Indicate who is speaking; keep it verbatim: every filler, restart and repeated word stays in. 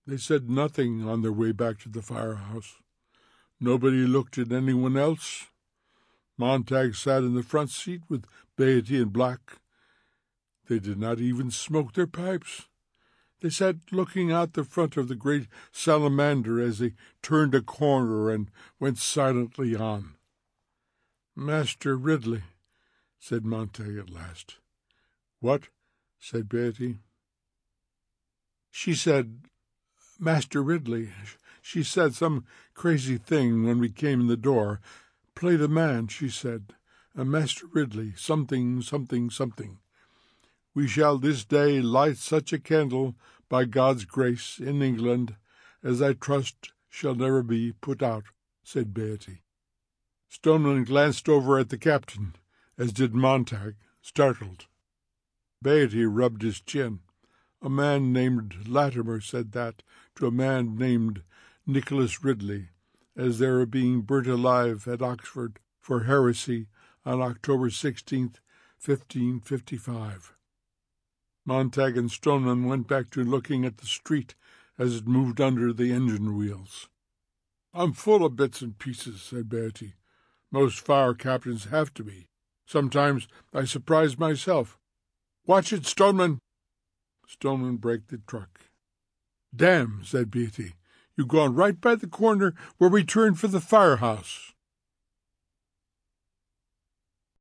Speaker 1: They said nothing on their way back to the firehouse. Nobody looked at anyone else. Montag sat in the front seat with Beatty and Black. They did not even smoke their pipes. They sat looking out the front of the great salamander as they turned a corner and went silently on. "Master Ridley," said Montag at last. "What?" said Beatty. "She said, Master Ridley, she said some crazy thing when we came in the door. Play the man, she said. Uh, Master Ridley, something, something, something. We shall this day light such a candle, by God's grace, in England, as I trust shall never be put out," said Beatty. Stoneman glanced over at the captain, as did Montag, startled. Beatty rubbed his chin. A man named Latimer said that to a man named Nicholas Ridley, as they were being burnt alive at Oxford for heresy on October sixteenth, fifteen fifty-five. Montag and Stoneman went back to looking at the street as it moved under the engine wheels. "I'm full of bits and pieces," said Beatty. "Most fire captains have to be. Sometimes I surprise myself. Watch it, Stoneman!" Stoneman braked the truck. "Damn," said Beatty. "You've gone right by the corner where we turned for the firehouse."